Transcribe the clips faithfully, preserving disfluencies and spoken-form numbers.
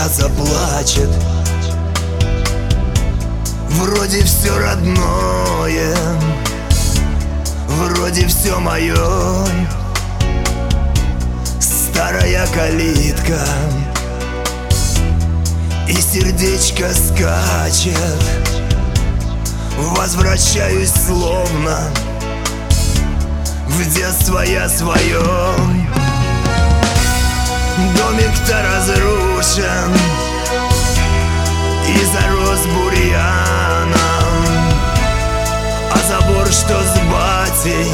заплачет. Вроде все родное, вроде все мое. Старая калитка, и сердечко скачет. Возвращаюсь словно в детство я свое. Домик-то разрушен и зарос бурьяном, а забор, что с батей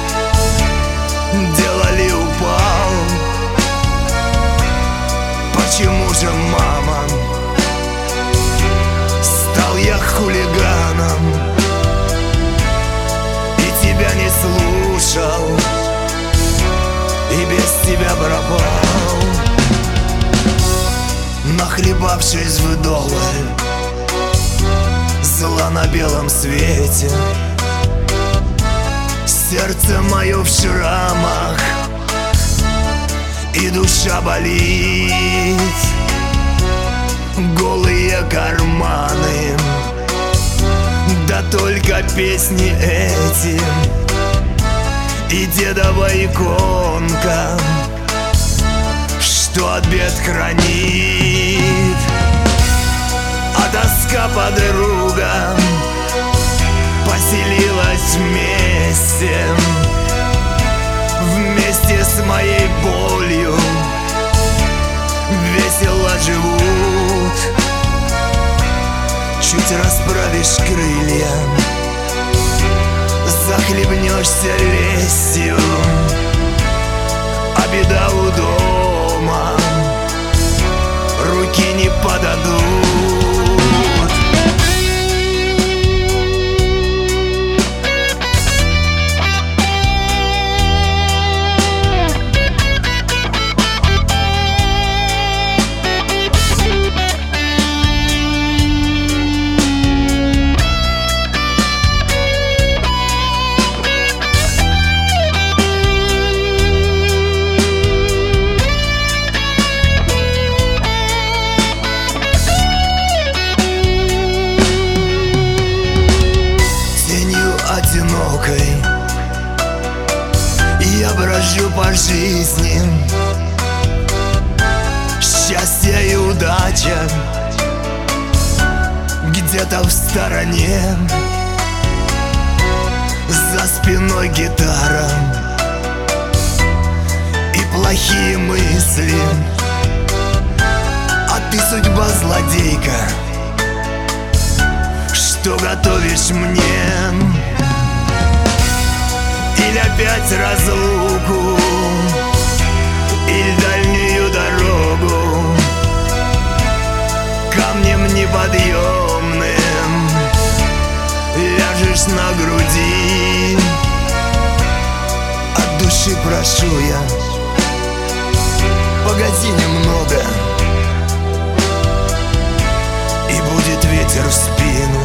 делали, упал. Почему же, мама, стал я хулиганом и тебя не слушал, и без тебя пропал? Нахлебавшись вдоволь зла на белом свете, сердце мое в шрамах и душа болит. Голые карманы, да только песни эти и дедова иконка, что от бед хранит. А тоска подруга поселилась вместе, вместе с моей болью весело живут. Чуть расправишь крылья, захлебнешься лестью, а беда у дома руки не подадут. Одинокой я брожу по жизни, счастье и удача где-то в стороне. За спиной гитара и плохие мысли, а ты судьба злодейка, что готовишь мне. Или опять разлуку, или дальнюю дорогу, камнем неподъемным ляжешь на груди. От души прошу я, погоди немного, и будет ветер в спину,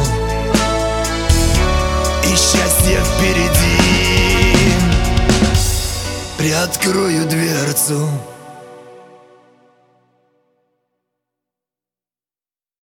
и счастье впереди. Приоткрою дверцу,